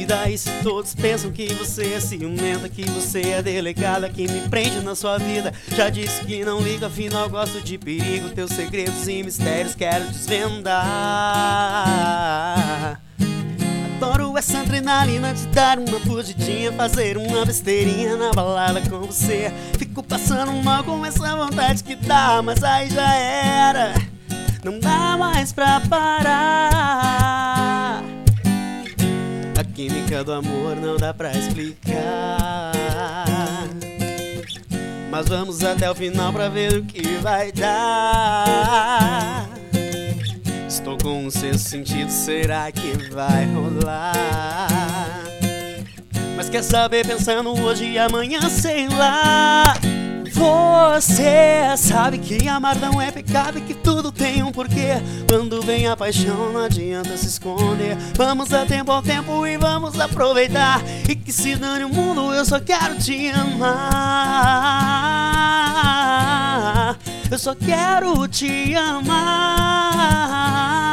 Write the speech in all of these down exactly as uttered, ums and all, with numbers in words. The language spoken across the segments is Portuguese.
daí se todos pensam que você é ciumenta, que você é delegada, que me prende na sua vida? Já disse que não liga, afinal gosto de perigo. Teus segredos e mistérios quero desvendar. Adoro essa adrenalina de dar uma fugidinha, fazer uma besteirinha na balada com você. Fico passando mal com essa vontade que dá, mas aí já era, não dá mais pra parar. A química do amor não dá pra explicar, mas vamos até o final pra ver o que vai dar. Estou com um sexto sentido, será que vai rolar? Mas quer saber, pensando hoje e amanhã, sei lá. Você sabe que amar não é pecado e que tudo tem um porquê. Quando vem a paixão não adianta se esconder. Vamos dar tempo ao tempo e vamos aproveitar. E que se dane o mundo, eu só quero te amar. Eu só quero te amar.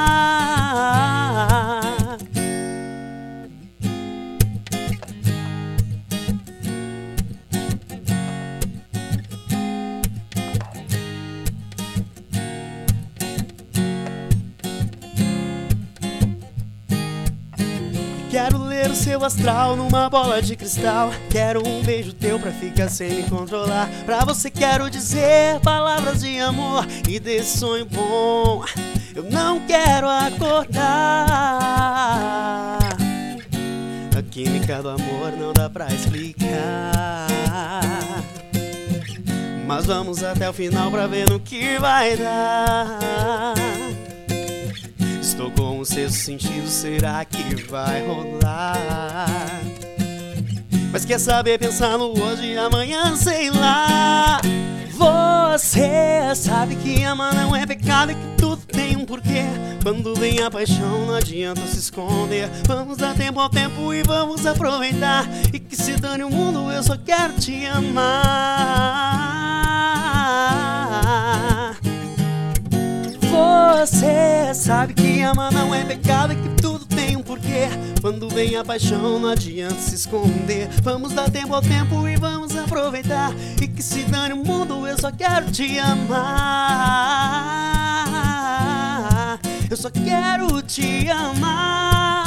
Quero ler o seu astral numa bola de cristal. Quero um beijo teu pra ficar sem me controlar. Pra você quero dizer palavras de amor e desse sonho bom eu não quero acordar. A química do amor não dá pra explicar, mas vamos até o final pra ver no que vai dar. Estou com o sexto sentido, será que vai rolar? Mas quer saber, pensando hoje e amanhã, sei lá. Você sabe que amar não é pecado e que tudo tem um porquê. Quando vem a paixão não adianta se esconder. Vamos dar tempo ao tempo e vamos aproveitar. E que se dane o mundo, eu só quero te amar. Você sabe que amar não é pecado e que tudo tem um porquê. Quando vem a paixão não adianta se esconder. Vamos dar tempo ao tempo e vamos aproveitar. E que se dane o mundo, eu só quero te amar. Eu só quero te amar.